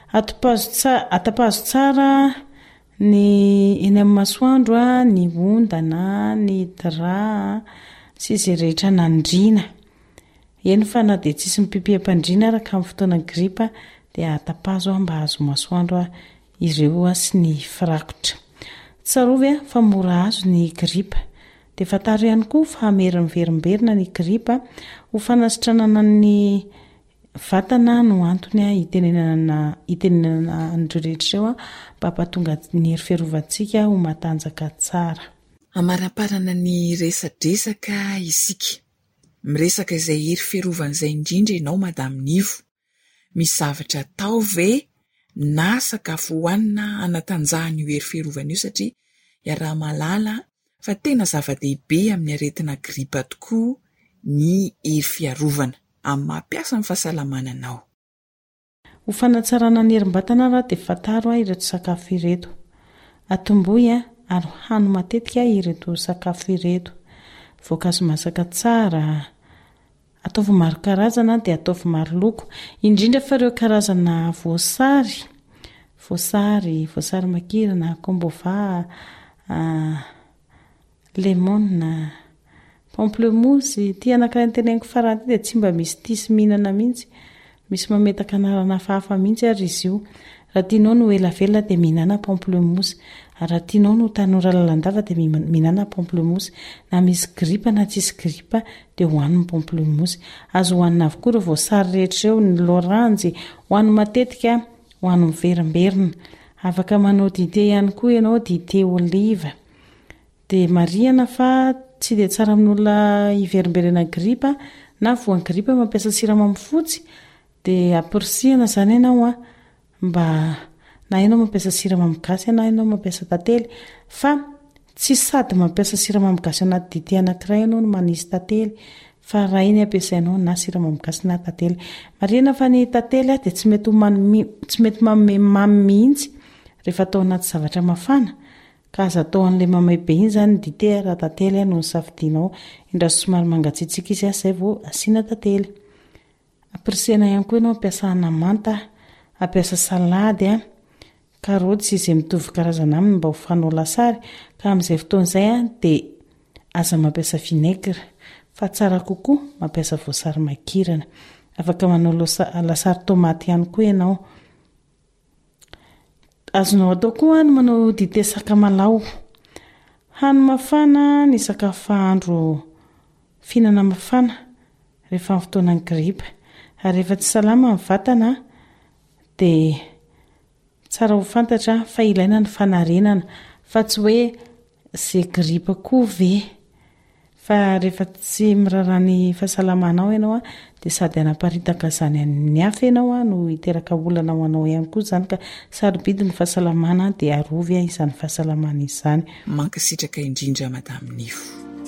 Atapazo tsara ny eny amin'ny masoandro, ny ondana, ny drap sy izay rehetra nandriana. Eny fa na dia tsisy mipipiham-pandriana araka amin'ny fotoanan'ny gripa dia atapazo mba azo masoandro ireo sy ny firakotra. Tsarovy fa mora azo ny gripa. Dia fantaro ihany koa fa hamerin'ny verimberina ny gripa, ho fanasitranana ny vatana no antony hitenenana hitenenana an'ireo rehetra ireo mba hampatonga ny hery fiarovantsika ho matanjaka tsara. Amaraparana ny resadresaka isika. Miresaka izay hery fiarovan' izay indrindra ianao Madame Nivo. Misy zavatra atao ve na sakafo hohanina anatanjahany io hery fiarovana io, satria iaraha malala fa tena zava-dehibe amin'ny aretina gripa tokoa ny hery fiarovana amin'ny mampiasa ny fahasalamananao. Ho fanatsarana ny herim-batana raha dia fantaro ireto sakafo ireto. Atomboy ary hano matetika ireto sakafo ireto. Voankazo masaka tsara, ataovy maro karazana dia ataovy maro loko, indrindra fa ireo karazana voasary, voasary, voasary makirana, kombova, lemon, pamplemousse. Ty anankiray ny teneniko farany dia tsy mba misy tisy mihinana mihitsy, misy mametaka anarana hafahafa mihitsy ary izy io. Raha tianao no ela velona dia mihinana pamplemousse, raha tianao no tanora lalandava dia mihinana pamplemousse. Na misy gripa na tsisy gripa dia hohaniny pamplemousse. Azo hohanina avokoa ireo voasary rehetra ireo, ny loranjy hohaniny matetika, hohaniny miverimberina. Afaka manao dite ihany koa ianao, dite oliva. Dia marihana fa tsy dia tsara amin'olona hiverimberena gripa na voan'ny gripa mampiasa siramamy fotsy, dia ampirisihana izany ianao mba na ianao mampiasa siramamgasy na ianao mampiasa tantely fa tsy sady mampiasa siramamgasy anaty dite anankiray ianao no manisy tantely fa raha iny ampiasainao na siramamgasy na tantely. Marina fa ny tantely dia tsy mety tsy mety mamy mihitsy rehefa atao anaty zavatra mafana ka aza atao an'ilay mamay be iny zany dite raha tantely no safidianao indra somary mangatsiatsika izy zay vao asiana tantely. Ampirisihana ihany koa ianao ampiasa anamanta, ampiasa salady a, karaoty sy izay mitovy karazana aminy mba ho fanao lasary ka amin'izay fotoan'izay a dia aza mampiasa vinaigre fa tsara kokoa mampiasa voasary makirana. Afaka manao lasary tomaty ihany koa ianao. Azonao atao koa ny manao dite sakamalao. Hany mafana ny sakafo andro fihinana mafana rehefa amin'ny fotoanan'ny gripa. Ary rehefa tsy salama ny vatana dia tsara ho fantatra fa ilaina ny fanarenana fa tsy hoe izay gripa koa ve. Fa rehefa tsy miraharaha ny fahasalamanao ianao dia sady anaparitaka izany amin'ny hafa ianao no hiteraka olana ho anao ihany koa izany ka sarobidy ny fahasalamana dia arovy izany fahasalamana izany. Mankasitraka indrindra Madame Nifo.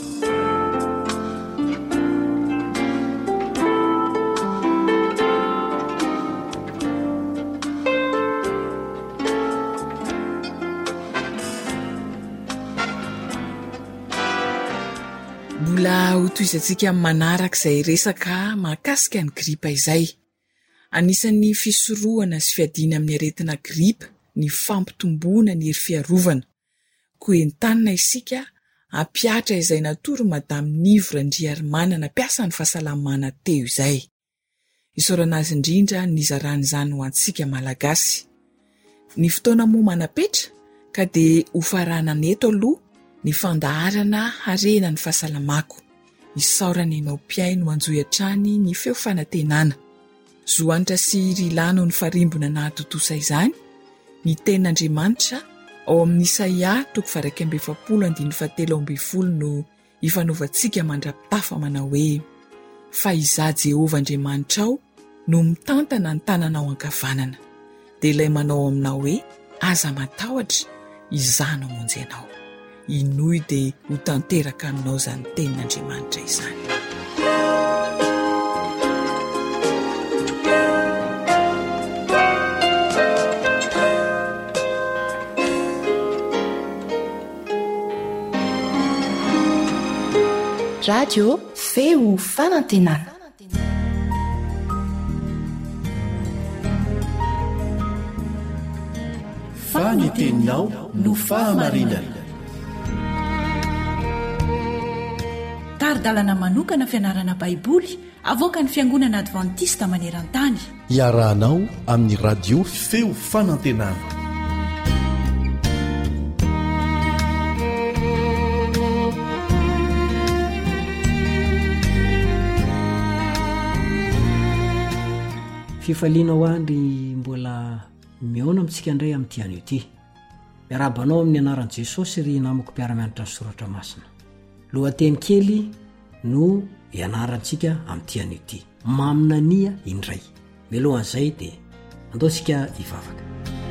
Mbola ho toizantsika amin'ny manaraka izay resaka mahakasika ny gripa izay. Anisan'ny fisorohana sy fiadiana amin'ny aretina gripa ny fampitomboana ny hery fiarovana. Koa entanina isika hampiatra izay natoro Madame Nivo Randriarimana nampiasa ny fahasalamana teo izay. Isaorana azy indrindra ny zaran'izany ho antsika malagasy. Ny fotoana moa manapetra ka dia ho farana neto aloha ny fandaharana harena ny fahasalamako. Isaorana ianao mpiay no anjoy hatrany ny feo fanantenana. Zoanitra sy rilano ny farimbona nahatotosa izany, ny tenin'Andriamanitra ao amin'ny Isaia toko faha iraika amby efapolo andiny fahatelo amby folo no ifanaovantsika mandrapitafa manao hoe: fa izaho Jehovah Andriamanitrao no mitantana ny tananao ankavanana, dia ilay manao aminao hoe aza matahotra izaho no hamonjy anao. Inoy dia ho tanteraka aminao izany tenin'Andriamanitra izany. Radio feo fanantenana. Fananteninao no fahamarinana. Taridalana manokana fianarana baiboly avoaka ny fiangonana Adventista maneran-tany. Iarahanao amin'ny radio feo fanantenana. Fifalianao andry mbola miona amintsika indray amin'ity anio ity. Miarabanao amin'ny anaran'i Jesosy ry namako mpiara-mianatra ny soratra masina. Lohateny kely no ianarantsika amin'ity anio ity. Maminania indray. Mialohan'izay dia andaosika hivavaka.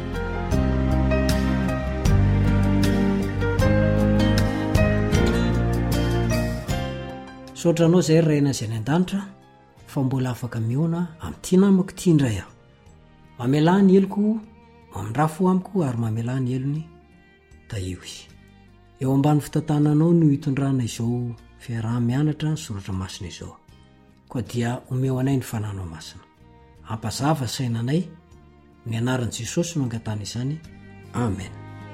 Sotranao izay raina izay ny an-danitra fa mbola afaka miona amin'ity namako ity indray aho. Mamelà ny eloko mamindrafo amiko ary mamelà ny elony taioy. Eo ambany fitantananao no hitondrana izao fiaraha-mianatra ny soratra masina izao. Koa dia omeo anay ny fananao masina. Ampazava sainanay ny anaran'i Jesosy no angatana izany. Amen.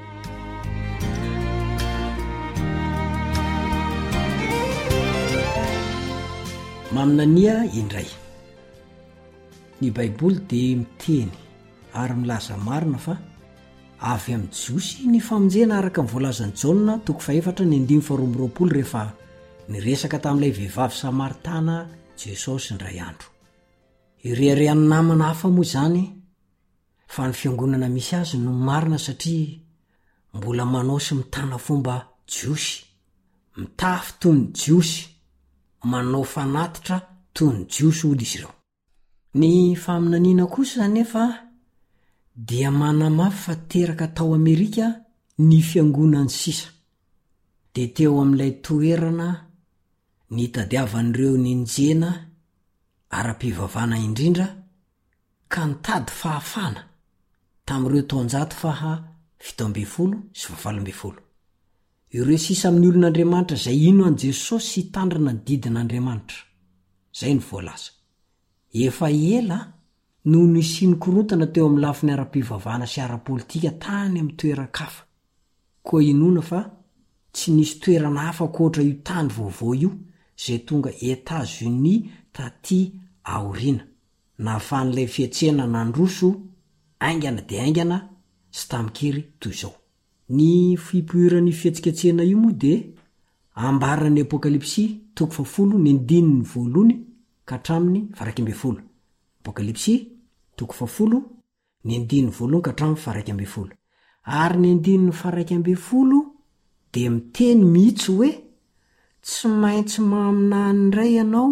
Maminania indray. Ny baiboly dia miteny ary milaza marina fa avy amin'ny Jiosy ny famonjena araka ny voalazan'i Jaona toko faefatra ny andimy faha roa amby roapolo rehefa niresaka tamin'ilay vehivavy Samaritana Jesosy indray andro. Ireharehany namana hafa moa izany fa ny fiangonana misy azy no marina satria mbola manao sy mitana fomba Jiosy, mitafy toy ny Jiosy, manao fanatitra toy ny Jiosy olo izy ireo. Ny faminaniana kosa nefa dia manamafy fa teraka tao Amerika ny fiangonany sisa. De teo amin'ilay toerana nitadiavan'ireo ninjena ara-pivavana indrindra ka nitady fahafana tamin'ireo taonjato faha fito amby folo sy valo amby folo. Ireo sisa amin'ny olon'Andriamanitra zay ino an Jesosy hitandrana ny didin'Andriamanitra. Zay ny voalaza. Efa ela no nisiny korontana teo amin'ny lafiny ara-pivavana sy ara-politika tany amin'ny toeran-kafa. Koa inona fa tsy nisy toerana hafa koatra io tany vaovao io zay tonga Etats-Unis taty aorina. Nahafahan'ilay fietsena nandroso aingana de aingana sy tamikery toy izao. Ny fipoiran'ny fietsiketsena io moa de ambaran'ny Apokalipsy toko fafolo ny andininy voalohany ka hatramin'ny faraika amby folo. Apokalipsy toko fafolo ny andininy voalohany ka hatramin'ny faraika amby folo. Ary ny andininy faraika amby folo de miteny mihitsy hoe tsy maintsy maminany indray ianao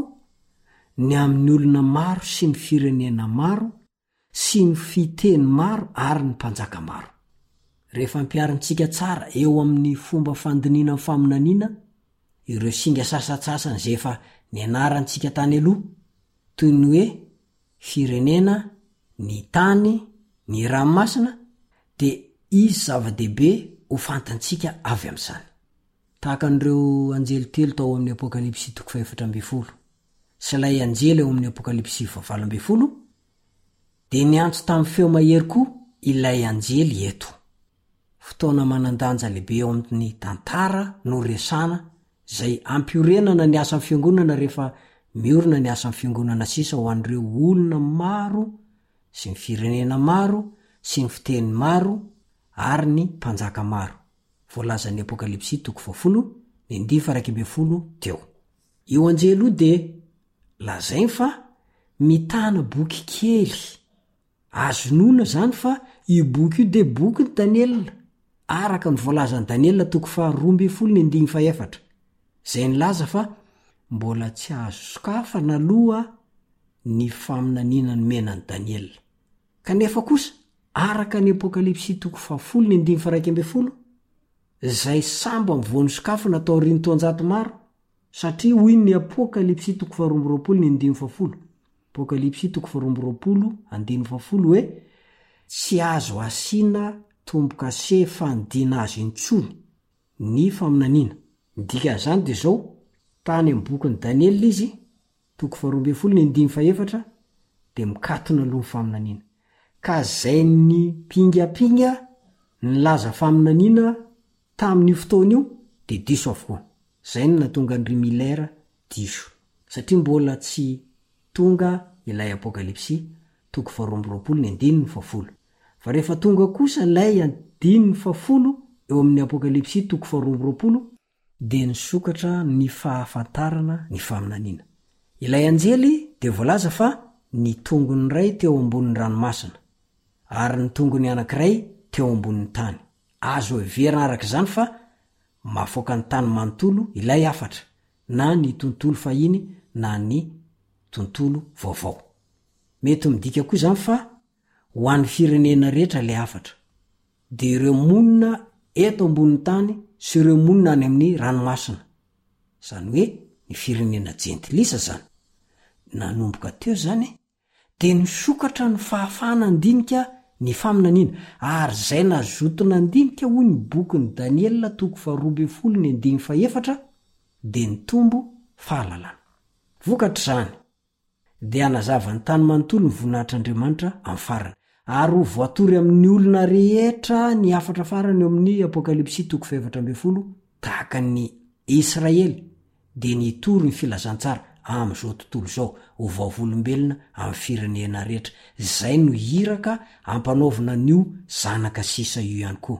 ny amin'ny olona maro sy ny firenena maro sy ny fiteny maro ary ny mpanjaka maro. Rehefa mpiarintsika tsara eo amin'ny fomba fandiniana amin'ny faminaniana ireo singa sasatsasany zay efa nianarantsika tany aloha toy ny hoe firenena, ny tany, ny ranomasina de izy zava-dehibe ho fantantsika avy amin'izany. Tahaka an'ireo anjely telo tao amin'ny Apokalipsy toko faefatra amby folo sy ilay anjely eo amin'ny Apokalipsy valo amby folo de niantso tamin'ny feo mahery koa ilay anjely eto. Fotoana manandanja lehibe eo amin'ny tantara no resana zay ampiorenana ny asan'ny fiangonana rehefa miorina ny asan'ny fiangonana sisa ho an'ireo olona maro sy ny firenena maro sy ny fiteny maro ary ny mpanjaka maro. Voalazan'ny Apokalipsy toko fafolo ny andiny faraika amby folo teo. Io anjely io de lazainy fa mitana boky kely. Azonona zany fa io boky io de boky ny Daniel araka ny voalazan'ny Daniel toko faharoa amby folo ny andiny faefatra. Zay nilaza fa mbola tsy azo sokafa naloha ny faminaniana ny menan'ny Daniel. Kanefa kosa araka ny Apokalipsy toko fafolo ny andiny faraika amby folo zay sambo amin'ny voany sokafa natao riny taonjato maro satria hoy ny Apokalipsy toko faharoa amby roapolo ny andiny fafolo. Apokalipsy toko faharoa amby roapolo andiny fafolo hoe tsy azo asiana tombo-kase fanidina azy intsony ny faminaniana. Midika zany de zao tany amin'ny bokin'ny Daniel izy toko faharoa amby folo ny andiny faefatra de mikatona aloha ny faminaniana. Ka zay ny pingapinga nilaza faminaniana tamin'io fotoana io de diso avokoa. Zay ny natonga ny rimilera diso satria mbola tsy tonga ilay Apokalipsy toko faharoa amby roapolo ny andiny fafolo. Fa rehefa tonga kosa ilay andiny fafolo eo amin'ny Apokalipsy toko faharoa amby roapolo de nisokatra ny fahafantarana ny faminaniana. Ilay anjely de voalaza fa ny tongony iray teo ambonin'ny ranomasina ary ny tongony anankiray teo ambonin'ny tany. Azo everina araka izany fa mafoaka ny tany manontolo ilay afatra na ny tontolo fahiny na ny tontolo vaovao. Mety midika koa zany fa ho an'ny firenena rehetra ilay afatra. De ireo monina eto ambonin'ny tany sy ireo monina any amin'ny ranomasina. Zany hoe ny firenena jentilisa zany. Nanomboka teo zany de nisokatra ny fahafana andinika ny faminaniana ary zay nazotona andinika hoy ny bokin'ny Daniel toko faharoa amby folo ny andiny faefatra de ny tombo fahalalana. Vokatra zany de anazava ny tany manontolo ny voninahitr'Andriamanitra amin'ny farany ary ho voatory amin'ny olona rehetra ny afatra farany eo amin'ny Apokalipsy toko faefatra amby folo tahaka ny Israely de nitory ny filazantsara am'izao tontolo zao ho vaovolombelona amin'ny firenena rehetra. Zay no hiraka ampanaovina nio zanaka sisa io ihany koa.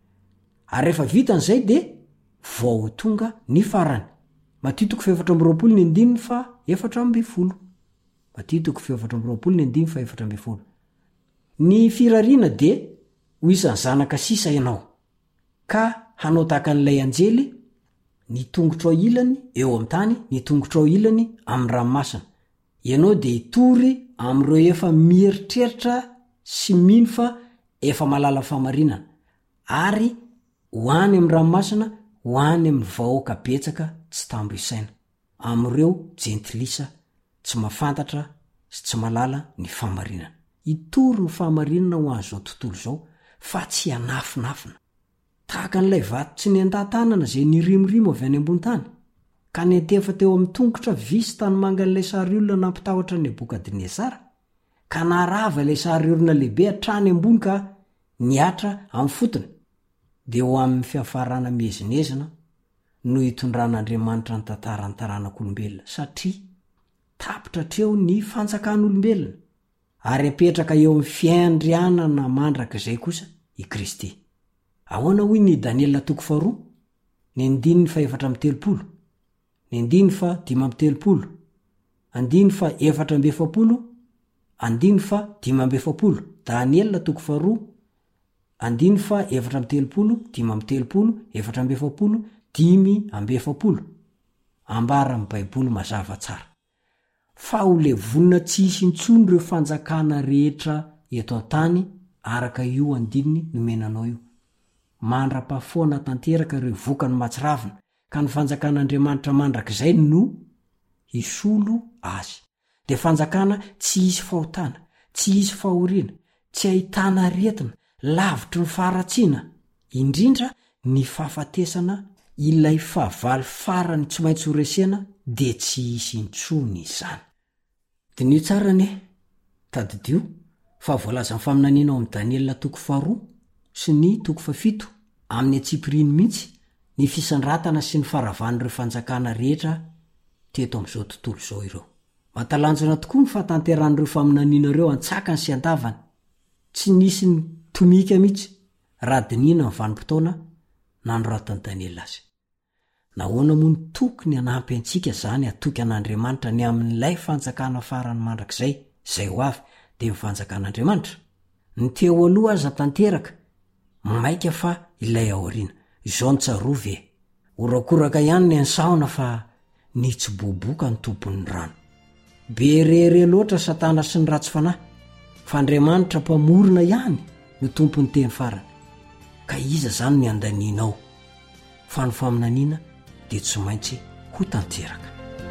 Ary rehefa vitan'izay de vao tonga ny farany. Matio toko faefatra amby roapolo ny andiny fa efatra amby folo. Matio toko faefatra amby roapolo ny andiny fa efatra amby folo. Ny firariana de ho isan'ny zanaka sisa ianao ka hanao tahaka an'ilay anjely ny tongotra ao ilany eo amin'ny tany, ny tongotra ao ilany amin'ny ranomasina. Ianao de hitory am'ireo efa mieritreritra sy mino fa efa malala famarinana ary hoany amin'ny ranomasina hoany amin'ny vahoaka betsaka tsy tambo isaina am'ireo jentilisa tsy mahafantatra sy tsy malala ny famarinana. Itory ny fahamarinana ho an'izao tontolo zao fa tsy anafinafina tahaka n'ilay vato tsy ny an-datanana zay nirimorimo avy any ambony tany ka nentefa teo amin'ny tongotra visy tany manga n'ilay sary olona nampitahotra ny Nebokadnesara ka narava ilay sary olona lehibe hatrany ambony ka niatra amin'ny fotony dia ho amin'ny fiafarana miezinezina no hitondran'Andriamanitra ny tantarany taranak'olombelona satria tapitra treo ny fanjakan'olombelona ary apetraka eo amin'ny fiandrianana mandrak'izay kosa i Kristy. Ahoana hoy ny Daniela toko faharoa ny andiny fa efatra amby telopolo ny andiny fa dimy amby telopolo andiny fa efatra amby efapolo andiny fa dimy amby efapolo Daniela toko faharoa andiny fa efatra amby telopolo dimy amby telopolo efatra amby efapolo dimy amby efapolo ambara amin'ny baiboly mazava tsara fa ho le vonina tsy hisy intsony ireo fanjakana rehetra eto an-tany araka io andininy nomenanao io mandra-pahafoana tanteraka ireo vokany matsiravina ka ny fanjakan'Andriamanitra mandrak'izay no hisolo azy dia fanjakana tsy hisy fahotana tsy hisy fahoriana tsy ahitana aretina lavitry ny faharatsiana indrindra ny fahafatesana ilay fahavalo farany tsy maintsy horesena dia tsy hisy intsony izany. Dinio tsara ne tadidio fa voalaza ny faminaniana ao amin'ny Daniela toko faharoa sy ny toko fafito amin'ny atsipiriny mihitsy ny fisandratana sy ny faravan'ireo fanjakana rehetra teto amin'izao tontolo izao ireo. Matalanjona tokoa ny fahatanteran'ireo faminanianareo antsakany sy andavany tsy nisy ny tomika mihitsy raha dinina ny vanim-potoana nanoratany Daniela azy. Nahoana moa ny tokony hanampy antsika zany atoky an'Andriamanitra ny amin'ilay fanjakana farany mandrak'izay zay ho avy dia ny fanjakan'Andriamanitra. Ny teo aloha aza tanteraka maika fa ilay aoriana izao ny tsarovy e orakoraka ihany ny ansaona fa ny tsy boboka ny tompon'ny rano. Be rere loatra Satana sy ny ratsy fanahy fa Andriamanitra mpamorona ihany no tompon'ny teny farany ka iza zany ny andanianao fa ny faminaniana dia tsy maintsy ho tanteraka.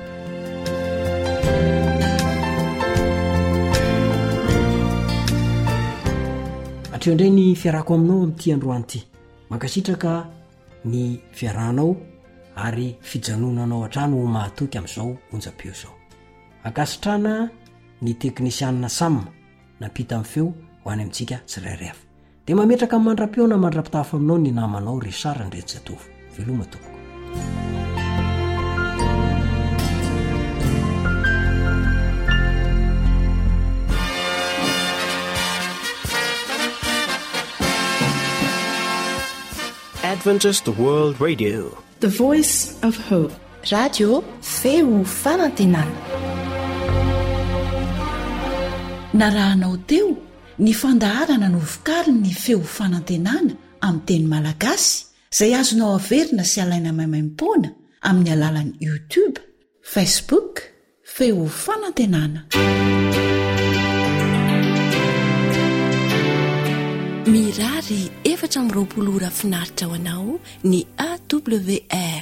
Hatreo indray ny fiarako aminao amin'ity androany ity mankasitraka ny fiarahanao ary fijanonanao hatrany ho mahatoky amin'izao onjam-peo izao. Ankasitrana ny teknisianina samma napita amin'ny feo ho any amintsika tsirairay avy dia mametraka amin'ny mandra-peo na mandra-pitafa aminao ny namanao Resara Ndrenjatovo. Veloma tompoko. Adventist World Radio, the voice of hope. Radio feo fanantenana. Narahanao teo ny fandaharana no vokariny ny feo fanantenana amin'ny teny malagasy izay azonao averina sy alaina maimaim-poana amin'ny alalan'ny YouTube, Facebook, feo fanantenana. Mirary efatra amby roapolo ora finaritra ho anao ny A W R